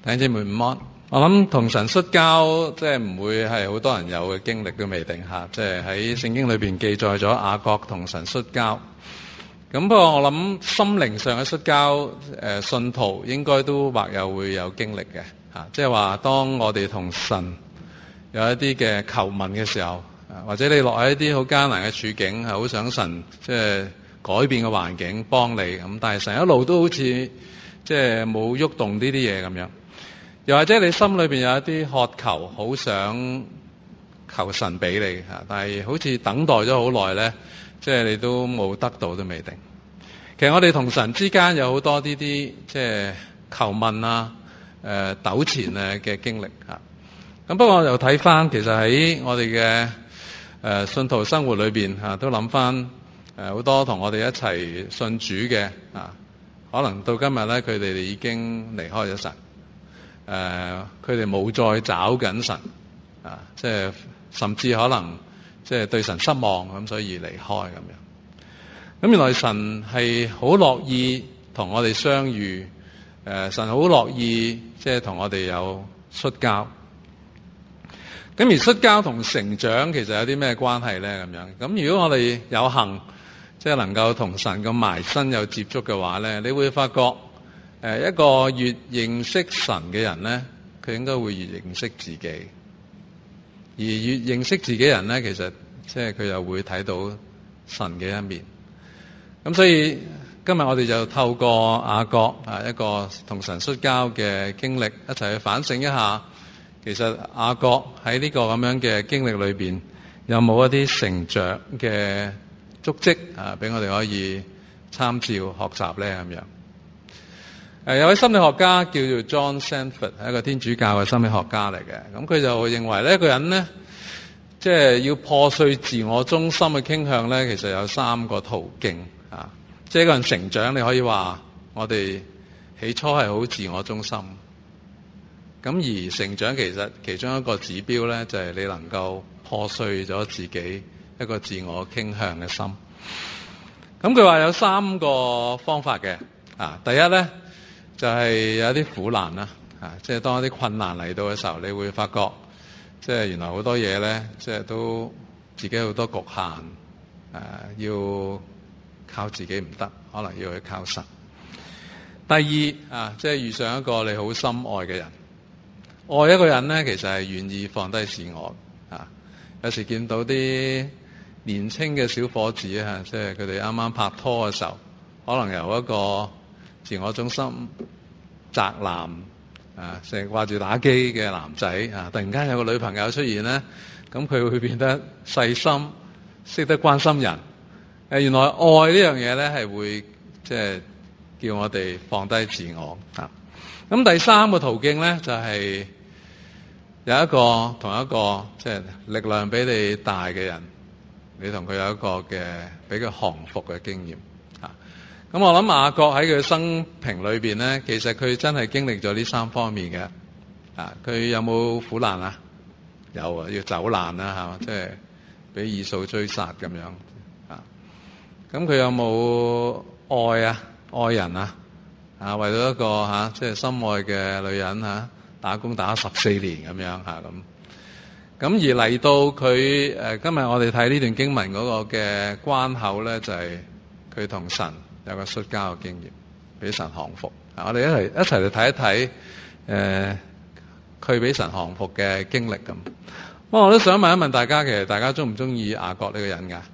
弟兄姊妹午安。我諗同神摔跤，即係唔會係好多人有嘅經歷都未定下。即係喺聖經裏邊記載咗雅各同神摔跤。咁不過我諗心靈上嘅摔跤，信徒應該都或有會有經歷嘅嚇。即係話當我哋同神有一啲嘅求問嘅時候，或者你落喺一啲好艱難嘅處境，係好想神即係改變嘅環境幫你咁，但係神一路都好似即係冇喐動呢啲嘢咁樣。又或者你心裏邊有一啲渴求，好想求神俾你嚇，但係好似等待咗好耐咧，即係你都冇得到都未定。其實我哋同神之間有好多呢啲即係求問啊、糾纏啊嘅經歷嚇。咁不過我又睇翻，其實喺我哋嘅信徒生活裏邊嚇，都諗翻好多同我哋一齊信主嘅啊，可能到今日咧，佢哋已經離開咗神。佢哋冇再找緊神啊，即係甚至可能即係對神失望咁，所以離開咁樣。咁原來神係好樂意同我哋相遇，神好樂意即係同我哋有摔跤。咁而摔跤同成長其實有啲咩關係咧？咁樣咁如果我哋有幸即係能夠同神咁埋身有接觸嘅話咧，你會發覺。一個越認識神嘅人咧，佢應該會越認識自己。而越認識自己人咧，其實即係佢又會睇到神嘅一面。咁所以今日我哋就透過雅各一個同神摔跤嘅經歷，一齊去反省一下，其實雅各喺呢個咁樣嘅經歷裏邊，有冇一啲成長嘅足跡俾我哋可以參照學習咧咁樣。有位心理學家叫做 John Sanford， 係一個天主教嘅心理學家嚟嘅。咁佢就認為呢一個人呢，即係要破碎自我中心嘅傾向呢，其實有3個途徑啊。即係一個人成長，你可以話我哋起初係好自我中心。咁而成長其實其中一個指標呢，就係你能夠破碎咗自己一個自我傾向嘅心。咁佢話有3個方法嘅啊。第一呢。就係有啲苦難啦，即係當一啲困難嚟到嘅時候，你會發覺，即係原來好多嘢咧，即係都自己好多局限，要靠自己唔得，可能要去靠神。第二即係遇上一個你好深愛嘅人，愛一個人咧，其實係願意放低自我。有時見到啲年輕嘅小伙子即係佢哋啱啱拍拖嘅時候，可能由一個自我中心宅男成日掛住打機嘅男仔突然間有個女朋友出現咧，咁佢會變得細心，識得關心人。原來愛呢樣嘢咧係會即係叫我哋放低自我。咁第3個途徑咧就係有一個同一個即係力量比你大嘅人，你同佢有一個嘅俾佢降服嘅經驗。咁我諗雅各喺佢生平裏邊咧，其實佢真係經歷咗呢3方面嘅。佢有冇苦難啊？有啊，要走難啦，係嘛？即係俾以掃追殺咁樣。咁佢有冇愛啊？愛人啊？為咗一個即係心愛嘅女人打工打14年咁樣咁。咁而嚟到佢今日我哋睇呢段經文嗰個嘅關口咧，就係佢同神有個摔跤嘅經驗，俾神降服。我哋一齊嚟睇一睇佢俾神降服嘅經歷咁。不過我都想問一問大家，其實大家中唔中意雅各呢個人㗎？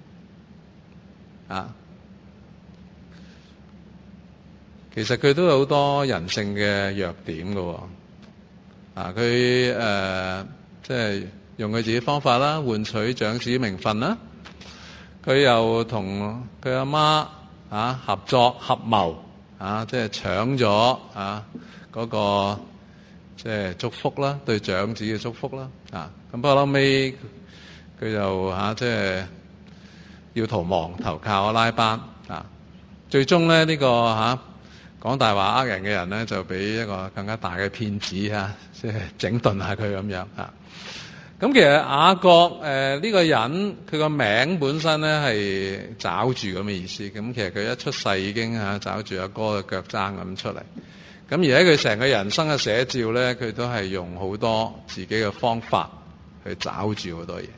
其實佢都有好多人性嘅弱點㗎。佢即係用佢自己方法啦，換取長子名分啦。佢又同佢阿媽合作合謀即係搶咗嗰個即係祝福啦，對長子嘅祝福啦。咁不過後尾佢就即係要逃亡投靠拉班。最終咧呢個講大話呃人嘅人咧，就俾一個更加大嘅騙子即係整頓下佢咁樣。咁其實雅各呢個人佢個名本身咧係抓住咁嘅意思。咁其實佢一出世已經抓住阿哥嘅腳踭咁出嚟。 咁而喺佢成個人生嘅寫照咧，佢都係用好多自己嘅方法去抓住好多嘢。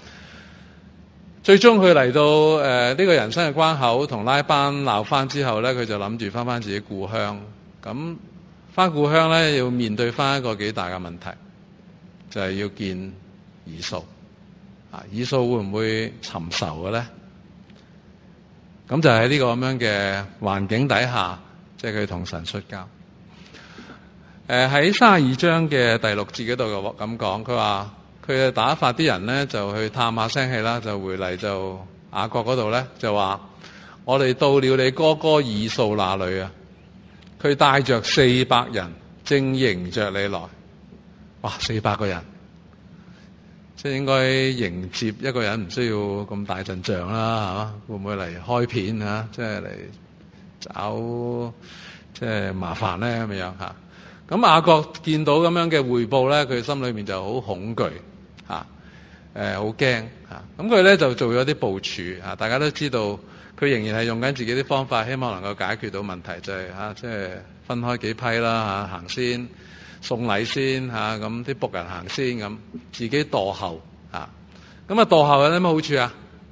最終佢嚟到呢個人生嘅關口，同拉班鬧翻之後咧，佢就諗住翻自己故鄉。咁翻故鄉咧，要面對翻一個幾大嘅問題，就係要見以掃。以掃會唔會尋仇嘅咧？咁就喺呢個咁樣嘅環境底下，即係佢同神摔交。喺32章嘅第6節嗰度咁講，佢話佢打發啲人咧就去探下聲氣啦，就回嚟就雅各嗰度咧就話：我哋到了你哥哥以掃那裏啊，佢帶着400人正迎着你來。哇，400個人，即係應該迎接一個人唔需要咁大陣仗啦，係嘛？會唔會嚟開片啊？即係嚟找即係麻煩咧咁樣嚇。咁雅各見到咁樣嘅匯報咧，佢心裏面就好恐懼嚇，好驚嚇。咁佢咧就做咗啲部署嚇。大家都知道，佢仍然係用緊自己啲方法，希望能夠解決到問題，就係即係分開幾批啦嚇，行先送禮先嚇，咁啲僕人行先咁，自己墮後嚇。咁墮後有啲咩好處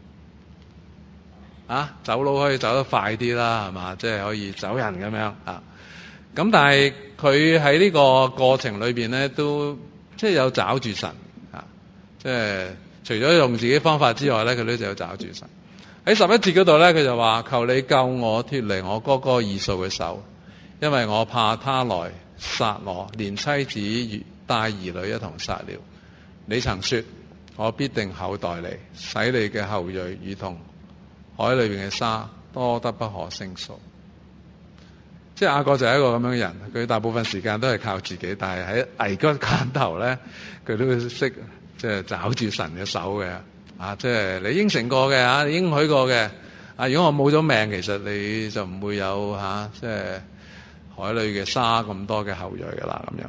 啊？走佬可以走得快啲啦，係嘛？即係可以走人咁樣嚇。咁但係佢喺呢個過程裏邊咧，都即係有找住神嚇，即係除咗用自己方法之外咧，佢都有找住神。喺11節嗰度咧，佢就話：求你救我脫離我哥哥以掃嘅手，因為我怕他來殺我，連妻子帶兒女一同殺了。你曾說我必定厚待你，使你嘅後裔如同海裏邊嘅沙，多得不可勝數。即係雅各就係一個咁樣嘅人，佢大部分時間都係靠自己，但係喺危急關頭咧，佢都會識即係抓住神嘅手嘅。即係你應承過嘅，你應許過嘅。如果我冇咗命，其實你就唔會有即係海裏嘅沙咁多嘅後裔噶啦咁樣。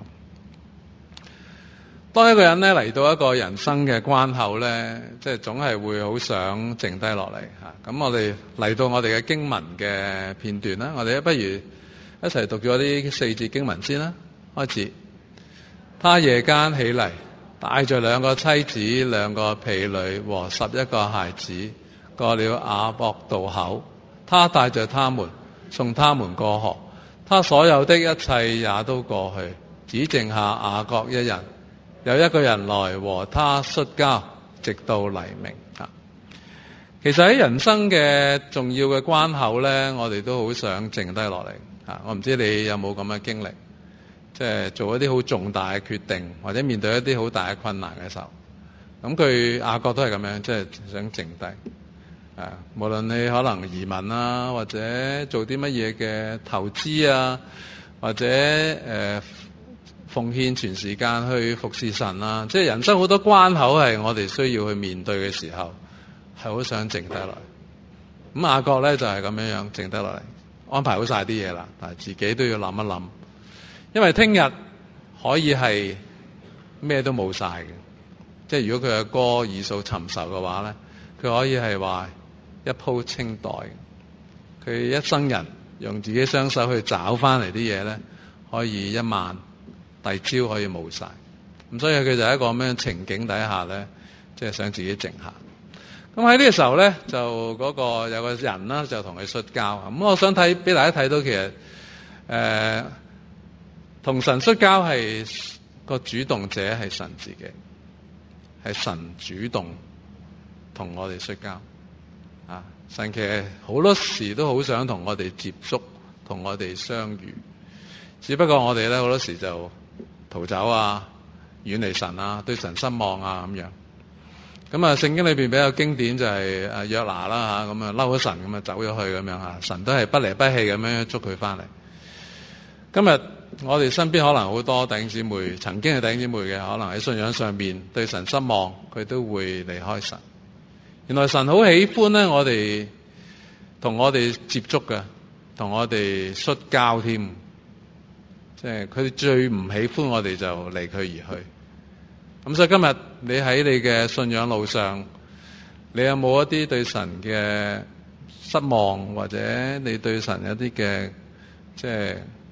當一個人咧嚟到一個人生嘅關口咧，即係總係會好想靜低落嚟嚇。咁我哋嚟到我哋嘅經文嘅片段啦，我哋不如一齊讀咗呢4節經文先啦。開始，他夜間起嚟，帶着2個妻子、2個婢女和11個孩子，過了雅博渡口。他帶着他們，送他們過河。他所有的一切也都過去，只剩下雅各一人。有一個人來和他摔跤，直到黎明。其實喺人生嘅重要嘅關口咧，我哋都好想靜低落嚟。我唔知你有冇咁嘅經歷，即係做一啲好重大嘅決定，或者面對一啲好大嘅困難嘅時候。咁雅各都係咁樣，即係想靜低。無論你可能移民啊，或者做啲乜嘢嘅投資啊，或者奉獻全時間去服侍神啊，即係人生好多關口係我哋需要去面對嘅時候，係好想靜低落嚟。咁雅各咧就係咁樣樣靜低落嚟。安排好晒啲嘢啦，但係自己都要諗一諗，因為聽日可以係咩都冇晒嘅。即係如果佢嘅哥以掃尋仇嘅話咧，佢可以係話一鋪清袋。佢一生人用自己雙手去找翻嚟啲嘢咧，可以一晚第二朝可以冇晒。咁所以佢就喺一個咁樣情景底下咧，即係想自己靜下。咁喺呢個時候咧，就嗰個有個人啦，就同佢摔跤。咁我想俾大家睇到，其實同神摔跤係個主動者係神自己，係神主動同我哋摔跤。神其實好多時都好想同我哋接觸，同我哋相遇。只不過我哋咧好多時就逃走啊，遠離神啊，對神失望啊咁樣。咁聖經裏邊比較經典就係約拿啦嚇，咁嬲咗神咁走咗去咁樣嚇，神都係不離不棄咁樣捉佢翻嚟。今日我哋身邊可能好多弟兄姊妹，曾經係弟兄姊妹嘅，可能喺信仰上面對神失望，佢都會離開神。原來神好喜歡咧，我哋同我哋接觸嘅，同我哋摔跤添。即係佢最唔喜歡我哋就離佢而去。咁所以今日你喺你嘅信仰路上，你有冇一啲對神嘅失望，或者你對神有啲嘅即係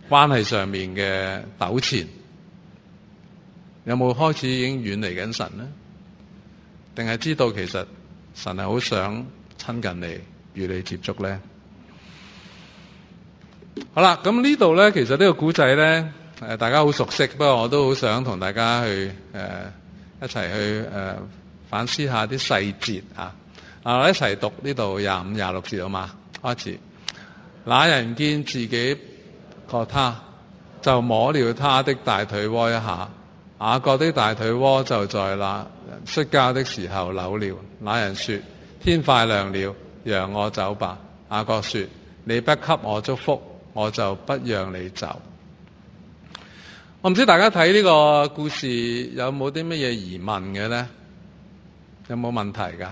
關係上面嘅糾纏，有冇開始已經遠離緊神呢？定係知道其實神係好想親近你，與你接觸呢？好啦，咁呢度呢，其實呢個古仔呢，大家好熟悉，不過我都好想同大家去一齊去反思下啲細節啊！我一齊讀呢度25、26節好嘛？開始。那人見自己割他，就摸了他的大腿窩一下。雅各的大腿窩就在那人摔跤的時候扭了。那人說：天快亮了，讓我走吧。雅各說：你不給我祝福，我就不讓你走。我唔知大家睇呢個故事有冇啲乜嘢疑問嘅呢？有冇問題㗎？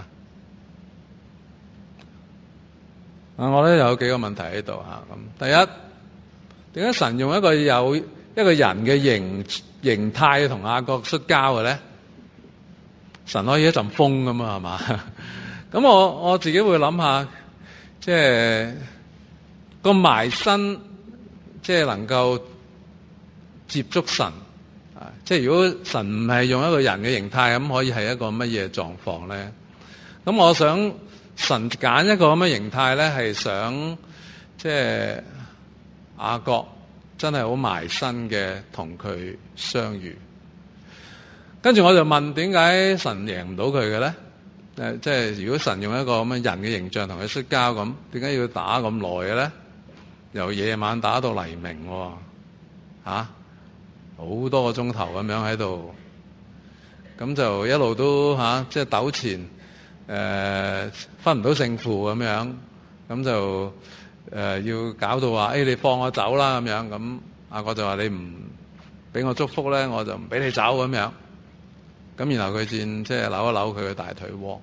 我咧有幾個問題喺度嚇。咁第一，點解神用一個有一個人嘅形態同雅各摔跤嘅咧？神可以一陣風咁啊，係嘛？咁我自己會諗下，即係個埋身，即係能夠接觸神啊！即係如果神唔係用一個人嘅形態，咁可以係一個乜嘢狀況咧？咁我想神揀一個咁嘅形態咧，係想即係雅各真係好埋身嘅同佢相遇。跟住我就問，點解神贏唔到佢嘅咧？即係如果神用一個咁嘅人嘅形象同佢摔跤咁，點解要打咁耐嘅咧？由夜晚打到黎明喎，好多個鐘頭咁樣喺度，咁就一路都即係糾纏，分唔到勝負咁樣，咁就要搞到話，你放我走啦咁樣，咁雅各就話你唔俾我祝福咧，我就唔俾你走咁樣。咁然後佢先即係扭一扭佢嘅大腿窩，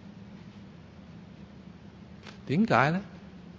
點解咧？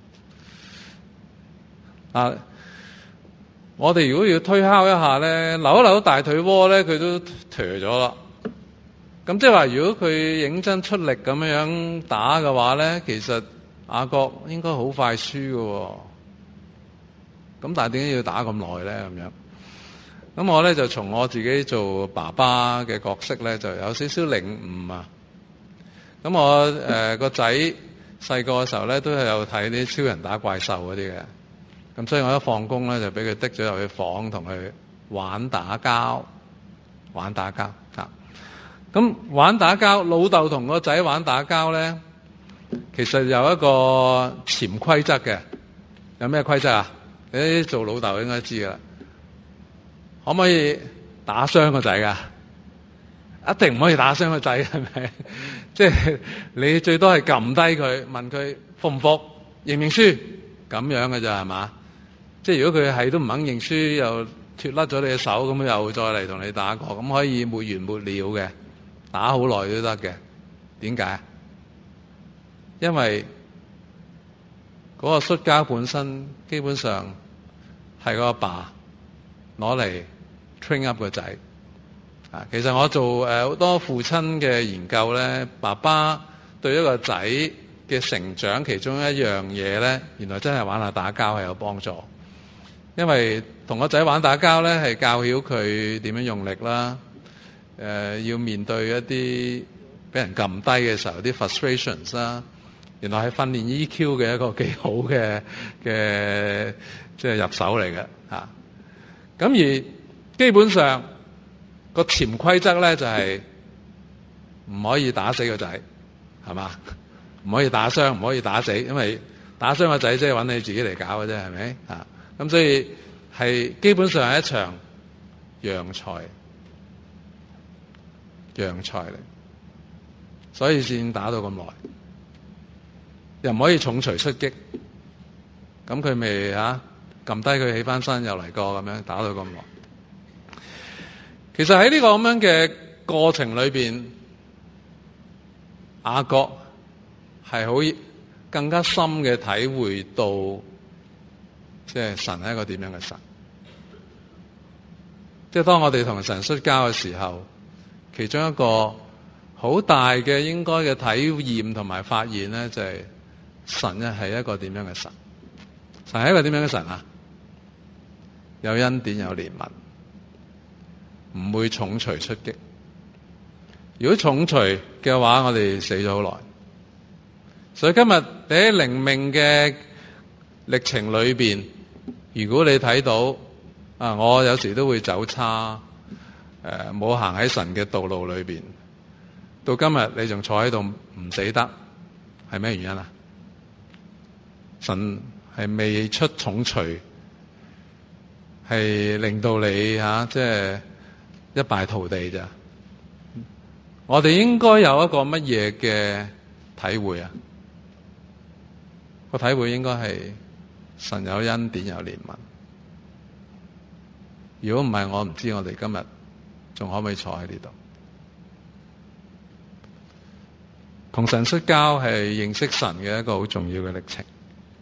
我哋如果要推敲一下咧，扭一扭大腿窩咧，佢都頹咗啦。咁即係話，如果佢認真出力咁樣打嘅話咧，其實雅各應該好快輸㗎喎。咁但係點解要打咁耐咧？咁樣？咁我咧就從我自己做爸爸嘅角色咧，就有少少領悟啊。咁我個仔細個嘅時候咧，都係有睇啲超人打怪獸嗰啲嘅。咁所以我一放工咧，就俾佢滴咗入去房，同佢玩打交嚇。咁玩打交，老豆同個仔玩打交咧，其實有一個潛規則嘅。有咩規則啊？你做老豆應該知噶啦。可唔可以打傷個仔噶？一定唔可以打傷個仔，係咪？即係你最多係撳低佢，問佢服唔服，認唔認輸，咁樣嘅咋，係嘛？即係如果佢係都唔肯認輸，又脫甩咗你嘅手，咁又再嚟同你打過，咁可以沒完沒了嘅，打好耐都得嘅。點解？因為嗰個摔跤本身基本上係個阿爸攞嚟 train up 個仔。其實我做好多父親嘅研究咧，爸爸對一個仔嘅成長其中一樣嘢咧，原來真係玩下打交係有幫助。因為同個仔玩打交咧，係教曉佢點樣用力啦，要面對一啲俾人撳低嘅時候啲 frustrations 啦，原來係訓練 EQ 嘅一個幾好嘅即係入手嚟嘅嚇。咁而基本上個潛規則咧就係唔可以打死個仔，係嘛？唔可以打傷，唔可以打死，因為打傷個仔即係揾你自己嚟搞嘅啫，係咪？咁所以係基本上係一場洋賽嚟，所以先打到咁耐，又唔可以重錘出擊，咁佢咪撳低佢起翻身又嚟過咁樣打到咁耐。其實喺呢個咁樣嘅過程裏邊，雅各係好更加深嘅體會到，即係神係一個點樣嘅神。即係當我哋同神摔跤嘅時候，其中一個好大嘅應該嘅體驗同埋發現咧，就係神係一個點樣嘅神。神係一個點樣嘅神啊？ 有恩典有憐憫，唔會重錘出擊。如果重錘嘅話，我哋死咗好耐。所以今日你喺靈命嘅歷程裏邊，如果你睇到我有時都會走差，冇行喺神嘅道路裏邊，到今日你仲坐喺度唔死得，係咩原因啊？神係未出重錘，係令到你即係一敗塗地咋？我哋應該有一個乜嘢嘅體會啊？個體會應該係神有恩典有憐憫。如果唔係，我唔知我哋今日仲可唔可以坐喺呢度。同神摔跤係認識神嘅一個好重要嘅歷程。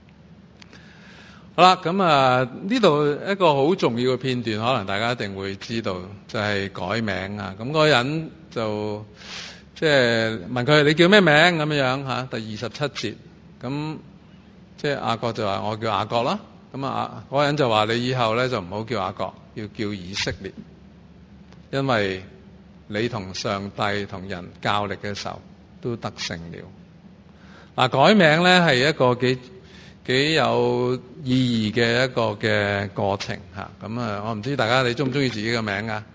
好啦，咁呢度一個好重要嘅片段，可能大家一定會知道，就係改名啊。咁嗰個人就即係問佢：你叫咩名？咁樣嚇。第27節，咁即係雅各就話：我叫雅各啦。咁嗰個人就話：你以後咧就唔好叫雅各，要叫以色列，因為你同上帝同人較力嘅時候都得勝了。改名咧係一個幾有意義嘅一個嘅過程嚇。咁我唔知大家你中唔中意自己嘅名啊？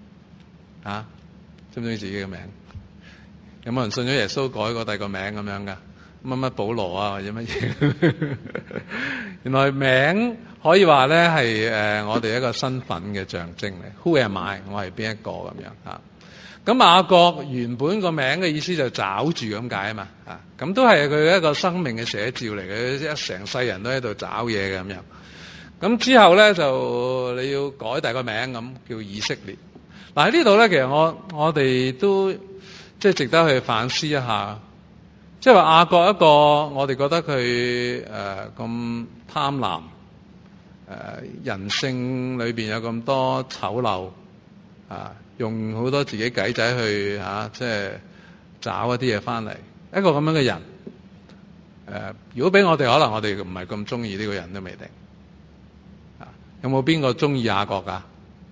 中唔中意自己嘅名？有冇人信咗耶穌改過第二個名咁樣噶？乜乜保羅啊，或者乜嘢？原來名可以話咧係我哋一個身份嘅象徵嚟。Who am I？我係邊一個咁樣嚇？咁雅各原本個名嘅意思就抓住咁解啊嘛，咁都係佢一個生命嘅寫照嚟嘅，一成世人都喺度找嘢嘅咁樣。咁之後咧就你要改第二個名咁，叫以色列。喺呢度咧，其實我哋都即係值得去反思一下，即係話雅各一個我哋覺得佢咁貪婪，人性裏邊有咁多醜陋用好多自己計仔去即係找一啲嘢翻嚟，一個咁樣嘅人，如果俾我哋，可能我哋唔係咁中意呢個人都未定。有冇邊個中意雅各噶？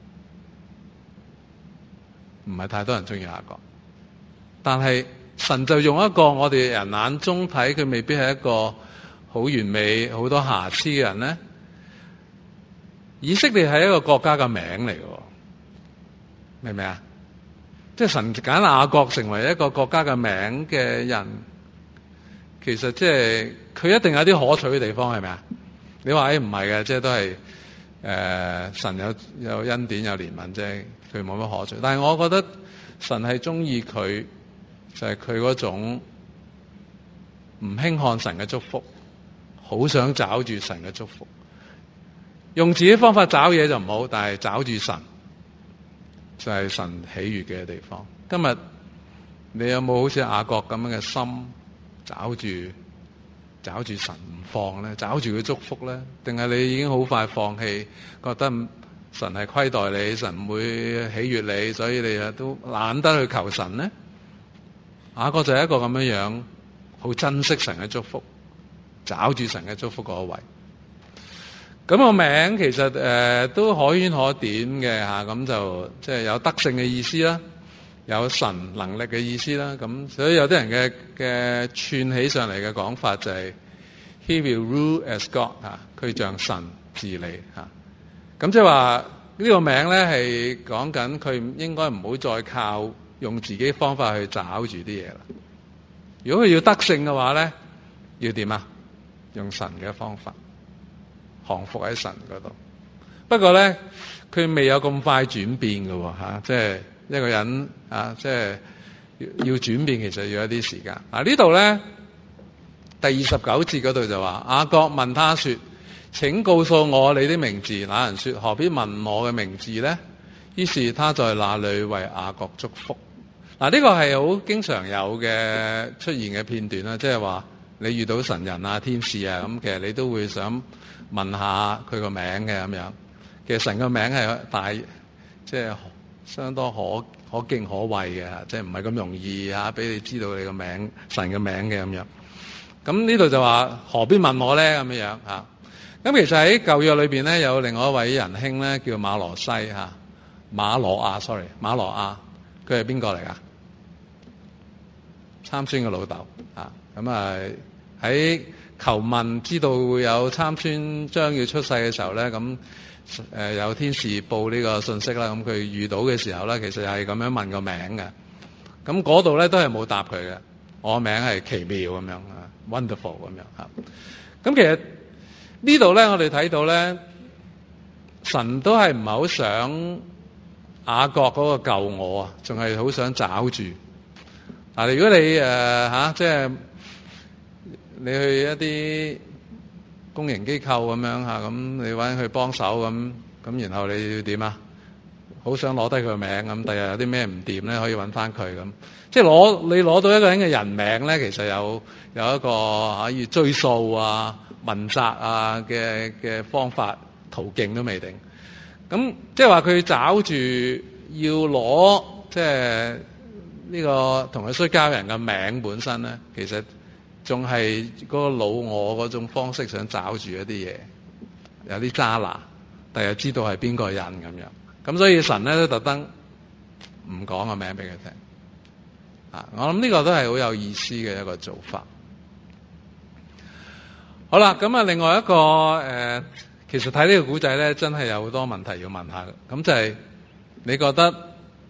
唔係太多人中意雅各，但係神就用一個我哋人眼中睇佢未必係一個好完美、好多瑕疵嘅人咧。以色列係一個國家嘅名嚟嘅。明唔明啊？即係神揀雅各成為一個國家嘅名嘅人，其實即係佢一定有啲可取嘅地方，係咪啊？你話唔係嘅，即係都係神有恩典有憐憫啫，佢冇乜可取。但係我覺得神係中意佢，就係佢嗰種唔輕看神嘅祝福，好想找住神嘅祝福，用自己方法找嘢就唔好，但係找住神就係神喜悅嘅地方。今日你有冇好似雅各咁樣嘅心，找住神唔放咧，找住佢祝福咧？定係你已經好快放棄，覺得神係虧待你，神唔會喜悅你，所以你都懶得去求神咧？雅各就係一個咁樣好珍惜神嘅祝福，找住神嘅祝福嗰位。咁個名其實都可圈可點嘅嚇，咁就即係有德性嘅意思啦，有神能力嘅意思啦。咁所以有啲人嘅串起上嚟嘅講法就係 He will rule as God 嚇，佢像神治理嚇。咁即係話呢個名咧係講緊佢應該唔好再靠用自己方法去找住啲嘢啦。如果佢要德性嘅話咧，要點啊？用神嘅方法。降服喺神嗰度，不過咧佢未有咁快轉變嘅嚇，即係一個人即係要轉變，其實要一啲時間。呢度咧第29節嗰度就話，雅各問他說：請告訴我你的名字。那人說：何必問我嘅名字呢？於是他在那裏為雅各祝福。呢個係好經常有嘅出現嘅片段啦，即係話你遇到神人啊、天使啊，咁其實你都會想問下佢個名嘅咁樣。其實神個名係即係相當可敬可畏嘅，即係唔係咁容易俾你知道你個名神嘅名嘅咁樣。咁呢度就話何必問我咧咁樣嚇。 咁其實喺舊約裏邊咧，有另外一位仁兄咧，叫馬羅亞，佢係邊個嚟噶？參孫嘅老豆啊。咁啊喺求問知道會有參孫將要出世嘅時候咧，咁有天使報呢個信息啦。咁佢遇到嘅時候咧，其實係咁樣問個名嘅。咁嗰度咧都係冇答佢嘅。我名係奇妙咁樣啊 ，wonderful 咁樣嚇。咁其實呢度咧，我哋睇到咧，神都係唔係好想雅各嗰個救我啊，仲係好想找住。嗱，如果你即係你去一啲公營機構咁樣嚇，咁你揾佢幫手咁，然後你要點啊？好想攞低佢個名咁，第日有啲咩唔掂咧，可以揾翻佢咁。即係你攞到一個人嘅人名咧，其實有一個可以追溯啊、問責啊嘅方法途徑都未定。咁即係話佢找住要攞即係呢個同佢摔跤人嘅名本身咧，其實仲係嗰個老我嗰種方式想找住一啲嘢，有啲渣拿，第日知道係邊個人咁樣。咁所以神咧都特登唔講個名俾佢聽。我諗呢個都係好有意思嘅一個做法。好啦，咁啊，另外一個其實睇呢個古仔咧，真係有好多問題要問下嘅。咁就係你覺得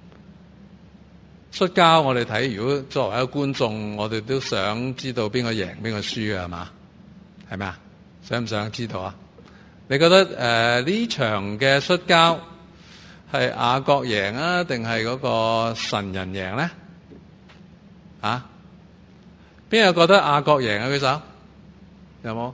摔跤，我哋睇如果作為一個觀眾，我哋都想知道邊個贏邊個輸嘅係嘛？係咪啊？想唔想知道啊？你覺得呢場嘅摔跤係雅各贏啊，定係嗰個神人贏咧？邊個覺得雅各贏啊？舉手，有冇？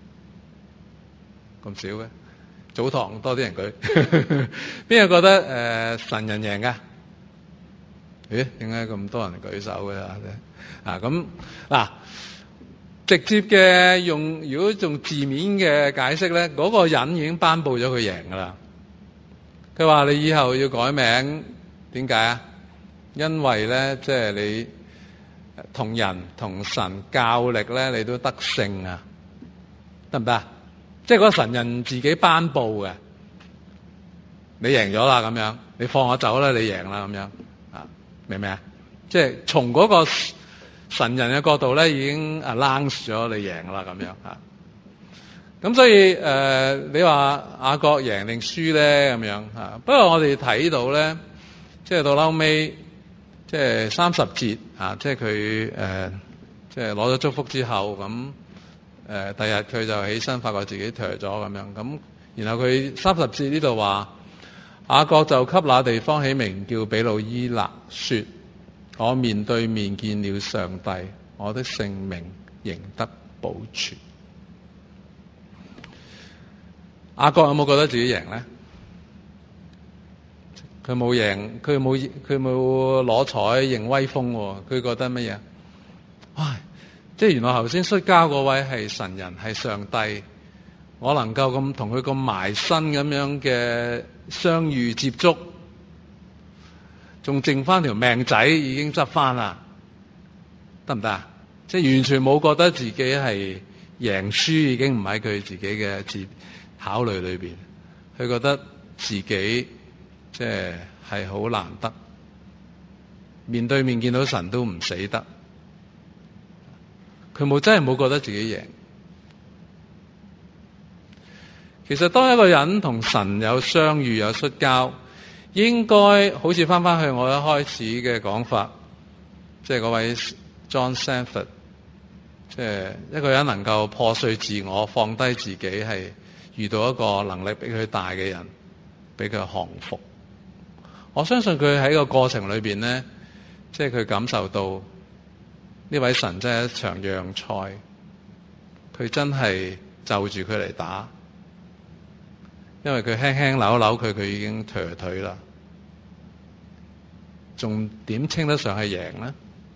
咁少嘅，早堂多啲人舉。邊個覺得神人贏噶？咦？點解咁多人舉手嘅咁直接嘅如果用字面嘅解釋咧，嗰個人已經頒布咗佢贏噶啦。佢話你以後要改名，點解啊？因為咧，即係你同人同神較力咧，你都得勝啊，得唔得啊？即係嗰個神人自己頒布嘅，你贏咗啦咁樣，你放我走啦，你贏啦咁樣明唔明啊？即係從嗰個神人嘅角度咧，已經announce咗你贏啦咁樣。咁所以你話雅各贏定輸咧咁樣。不過我哋睇到咧，即係到後尾，即係30節即係佢即係攞咗祝福之後咁。第日佢就起身，發覺自己脫咗咁樣。咁然後佢30節呢度話，雅各就給那地方起名叫比努伊勒，說：我面對面見了上帝，我的性命仍得保存。雅各有冇覺得自己贏咧？佢冇贏，佢冇攞彩認威風喎。佢覺得乜嘢？唉！即係原來頭先摔跤嗰位係神人，係上帝，我能夠咁同佢咁埋身咁樣嘅相遇接觸，仲剩翻條命仔已經執翻啦，得唔得啊？即係完全冇覺得自己係贏輸，已經唔喺佢自己嘅考慮裏邊，佢覺得自己即係好難得，面對面見到神都唔死得。佢真係冇覺得自己贏。其實當一個人同神有相遇有摔跤，應該好似翻去我一開始嘅講法，即係嗰位 John Sanford， 即係一個人能夠破碎自我，放低自己，係遇到一個能力比佢大嘅人，俾佢降服。我相信佢喺個過程裏邊呢，即係佢感受到呢位神真係一場讓賽，佢真係就住佢嚟打，因為佢輕輕扭扭佢已經瘸腿啦，仲點稱得上係贏呢？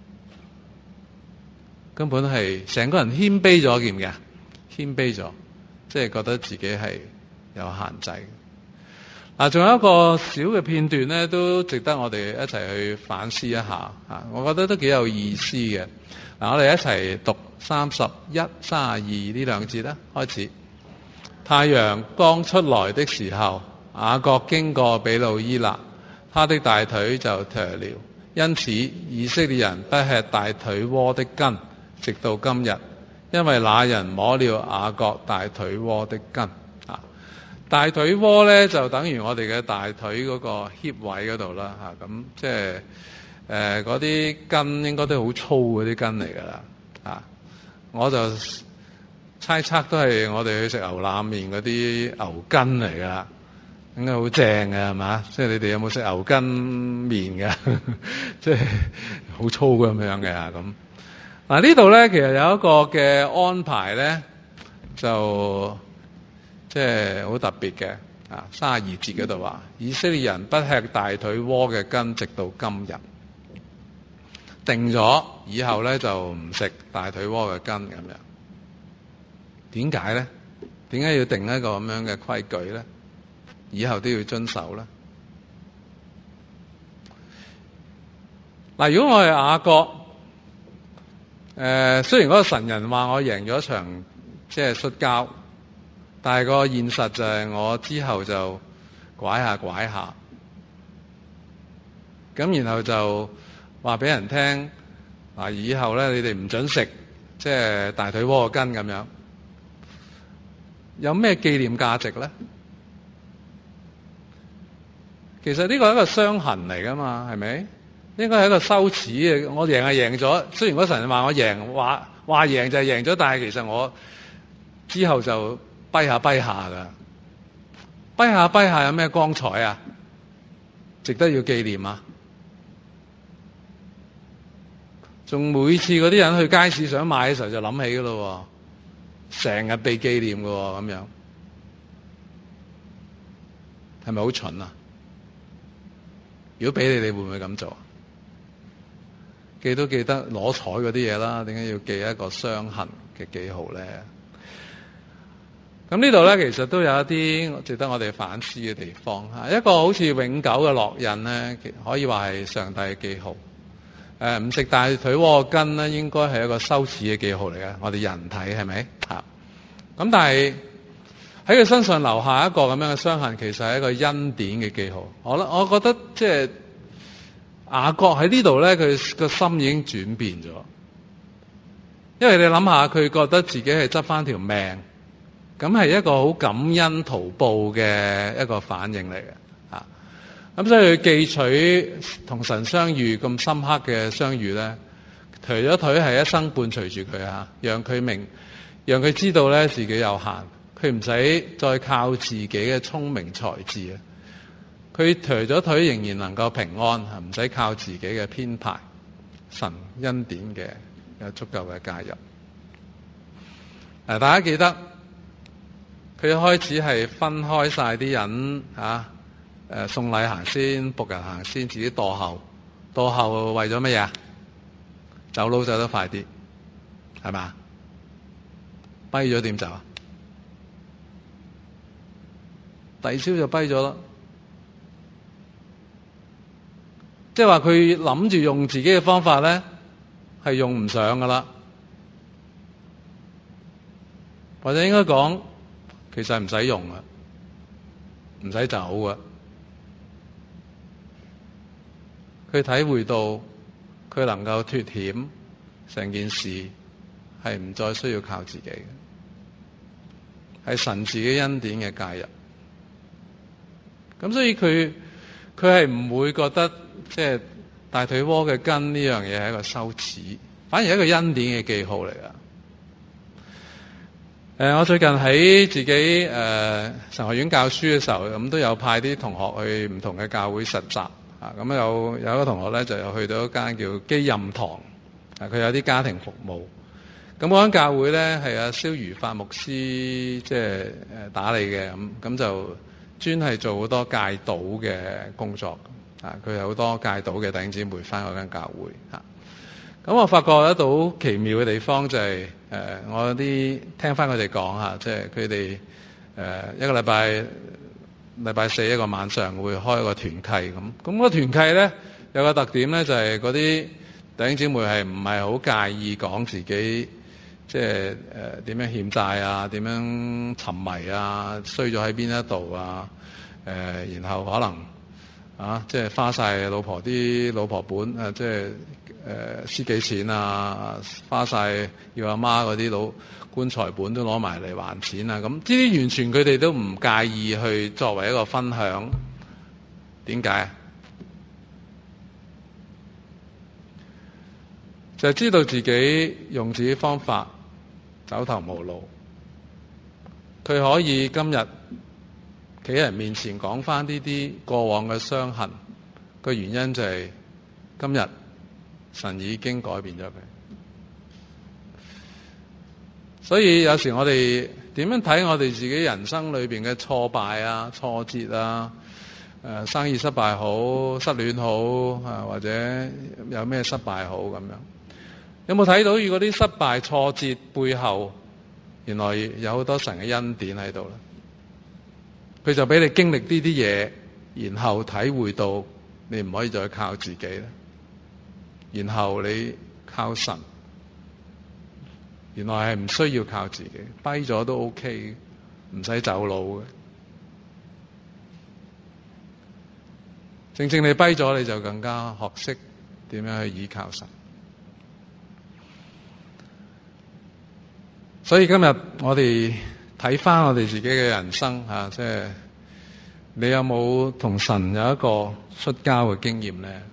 根本係成個人謙卑咗，見唔見啊？謙卑咗，即係覺得自己係有限制。仲有一個小嘅片段咧，都值得我哋一齊去反思一下。我覺得都幾有意思嘅。我哋一齊讀31、32呢兩節啦，開始。 太陽剛出來的時候，雅各經過比努伊勒，他的大腿就瘸了。因此以色列人不吃大腿窩的筋，直到今日，因為那人摸了雅各大腿窩的筋。大腿窩咧就等於我哋嘅大腿嗰個 hip 位嗰度啦，咁即係嗰啲筋應該都好粗嗰啲筋嚟㗎啦，我就猜測都係我哋去食牛腩麵嗰啲牛筋嚟㗎啦，應該好正嘅係嘛？即係你哋有冇食牛筋麵㗎？即係好粗咁樣嘅咁。嗱呢度咧其實有一個嘅安排咧，就即係好特別嘅。32節嗰度話，以色列人不吃大腿窩嘅筋，直到今日。定咗以後咧就唔食大腿窩嘅筋咁樣。點解咧？點解要定一個咁樣嘅規矩咧？以後都要遵守咧。嗱，如果我係雅各，雖然嗰個神人話我贏咗場即係摔跤，但係個現實就係我之後就拐下，咁然後就話俾人聽，嗱，以後咧你哋唔准食即係大腿窩嘅筋咁樣，有咩紀念價值咧？其實呢個係一個傷痕嚟噶嘛，係咪？應該係一個羞恥嘅。我贏係贏咗，雖然嗰神話我贏，話贏就係贏咗，但係其實我之後就跛下噶，跛下有咩光彩啊？值得要紀念啊！仲每次嗰啲人去街市想買嘅時候就諗起噶咯，成日被紀念噶咁樣，係咪好蠢啊？如果俾你，你會唔會咁做？記得攞彩嗰啲嘢啦，點解要記一個傷痕嘅記號咧？咁呢度咧，其實都有一啲值得我哋反思嘅地方。一個好似永久嘅烙印咧，可以話係上帝嘅記號。唔食大腿窩筋咧，應該係一個羞恥嘅記號嚟嘅。我哋人體係咪？咁但係喺佢身上留下一個咁樣嘅傷痕，其實係一個恩典嘅記號。我覺得即係雅各喺呢度咧，佢個心已經轉變咗。因為你諗下，佢覺得自己係執翻條命，咁係一個好感恩圖報嘅一個反應嚟嘅。咁所以佢記取同神相遇咁深刻嘅相遇咧，瘸咗腿係一生伴隨住佢讓佢知道咧自己有限，佢唔使再靠自己嘅聰明才智啊！佢瘸咗腿仍然能夠平安，唔使靠自己嘅編排，神恩典嘅有足夠嘅介入。大家記得佢一開始係分開晒啲人送禮行先，僕人行先，自己墮後為咗乜嘢？走佬走得快啲，係嘛？跛咗點走啊？第朝就跛咗啦。即係話佢諗住用自己嘅方法咧，係用唔上噶啦。或者應該講，其實唔使用啊，唔使走啊。佢體會到佢能夠脫險，成件事係唔再需要靠自己嘅，係神自己恩典嘅介入。咁所以佢係唔會覺得即係大腿窩嘅筋呢樣嘢係一個羞恥，反而係一個恩典嘅記號嚟噶。我最近喺自己神學院教書嘅時候，咁都有派啲同學去唔同嘅教會實習。咁有一個同學咧就有去到一間叫基任堂，佢有啲家庭服務。咁嗰間教會咧係阿蕭如法牧師即係打理嘅，咁就專係做好多戒賭嘅工作。佢有好多戒賭嘅弟兄姊妹返嗰間教會。咁我發覺有一度好奇妙嘅地方就係我啲聽返佢哋講即係佢哋一個禮拜四一個晚上會開一個團契咁。咁個團契咧有個特點咧就係嗰啲弟兄姊妹係唔係好介意講自己即係點樣欠債啊，點樣沉迷啊，衰咗喺邊一度啊，然後可能即係花晒老婆啲老婆本，即係私己錢啊，花晒要阿媽嗰啲老棺材本都攞埋嚟還錢啊，咁呢啲完全佢哋都唔介意去作為一個分享。點解？就係知道自己用自己方法走投無路，佢可以今日企喺人面前講翻呢啲過往嘅傷痕，個原因就係今日神已經改變咗佢。所以有時我哋點樣睇我哋自己人生裏邊嘅挫敗啊、挫折啊，生意失敗好、失戀好，或者有咩失敗好咁樣，有冇睇到如果啲失敗挫折背後原來有好多神嘅恩典喺度咧？佢就俾你經歷呢啲嘢，然後體會到你唔可以再靠自己啦，然後你靠神，原來係唔需要靠自己，跛咗都 OK， 唔使走路嘅。正正你跛咗，你就更加學識點樣去依靠神。所以今日我哋睇翻我哋自己嘅人生吓，即係你有冇同神有一個摔跤嘅經驗咧？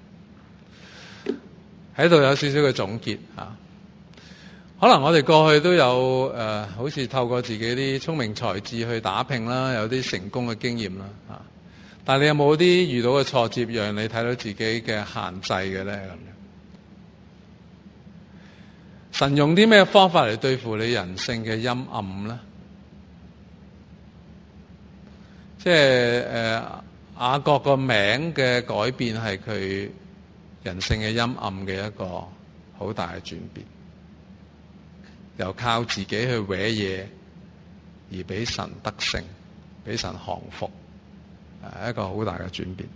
喺度有少少嘅總結吓。可能我哋過去都有好似透過自己啲聰明才智去打拼啦，有啲成功嘅經驗啦吓。但係你有冇啲遇到嘅挫折，讓你睇到自己嘅限制嘅咧？咁樣，神用啲咩方法嚟對付你人性嘅陰暗咧？即係雅各個名嘅改變係佢人性嘅陰暗嘅一個好大嘅轉變，由靠自己去搲嘢而俾神得勝，俾神降服，一個好大嘅轉變。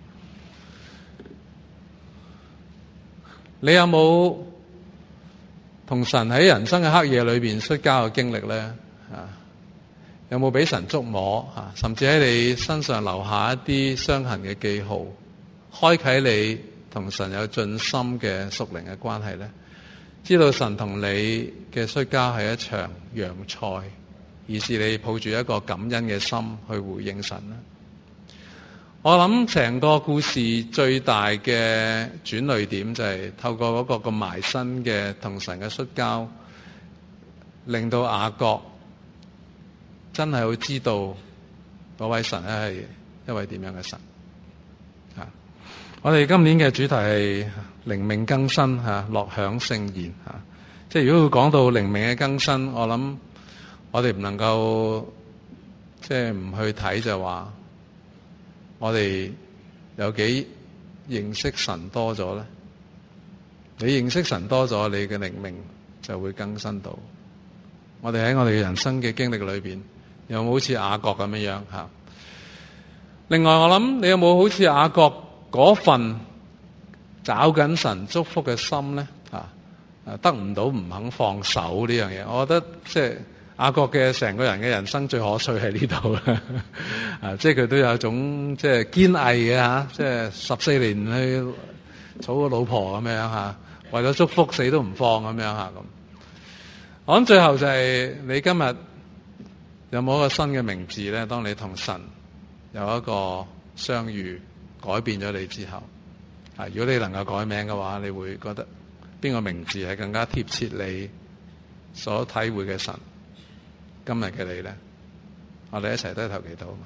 你有冇同神喺人生嘅黑夜裏邊摔跤嘅經歷咧？有冇俾神觸摸甚至喺你身上留下一啲傷痕嘅記號，開啟你同神有盡心嘅屬靈嘅關係咧？知道神同你嘅摔跤係一場洋賽，而是你抱住一個感恩嘅心去回應神咧。我諗成個故事最大嘅轉捩點就係透過嗰個咁埋身嘅同神嘅摔跤，令到雅各真係會知道嗰位神咧係一位點樣嘅神。我哋今年嘅主題係靈命更新樂享聖言。即係如果會講到靈命嘅更新，我諗我哋唔能夠即係唔去睇，就話我哋有幾認識神多咗咧？你認識神多咗，你嘅靈命就會更新到。我哋喺我哋嘅人生嘅經歷裏邊，有冇好似雅各咁樣吓？另外，我諗你有冇好似雅各嗰份找緊神祝福嘅心咧？得唔到唔肯放手呢樣嘢，我覺得即係雅各嘅成個人嘅人生最可取喺呢度啦。即係佢都有一種即係堅毅嘅吓，即係14年去娶個老婆咁樣吓，為咗祝福死都唔放咁樣吓咁。我諗最後就係你今日有冇一個新嘅名字咧？當你同神有一個相遇，改變咗你之後，如果你能夠改名嘅話，你會覺得邊個名字係更加貼切你所體會嘅神今日嘅你咧？我哋一齊低頭祈禱嘛。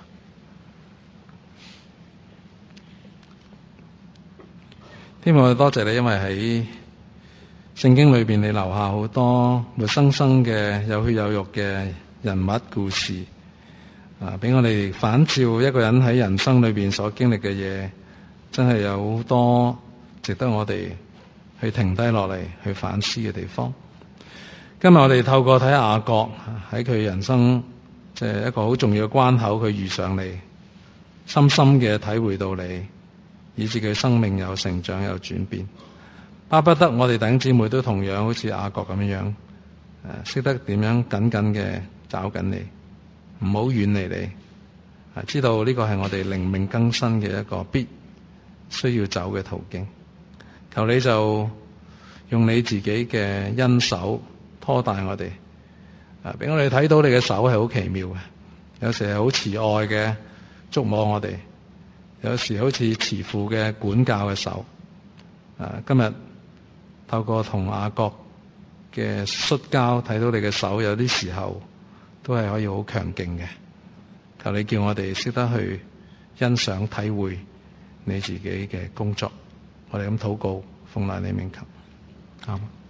天父，我多謝你，因為喺聖經裏邊你留下好多活生生嘅有血有肉嘅人物故事，俾我哋反照一個人喺人生裏邊所經歷嘅嘢，真係有好多值得我哋去停低落嚟去反思嘅地方。今日我哋透過睇雅各喺佢人生即係一個好重要嘅關口，佢遇上你，深深嘅體會到你，以致佢生命有成長有轉變。巴不得我哋弟兄姊妹都同樣好似雅各咁樣， 識得點樣緊緊嘅抓緊你，唔好遠離你。知道呢個係我哋靈命更新嘅一個必需要走嘅途徑。求你就用你自己嘅恩手拖帶我哋，俾我哋睇到你嘅手係好奇妙嘅，有時係好慈愛嘅觸摸我哋，有時好似慈父嘅管教嘅手。今日透過同雅各嘅摔跤睇到你嘅手，有啲時候都係可以好強勁嘅。求你叫我哋識得去欣賞體會你自己嘅工作。我哋咁禱告，奉賴你名求。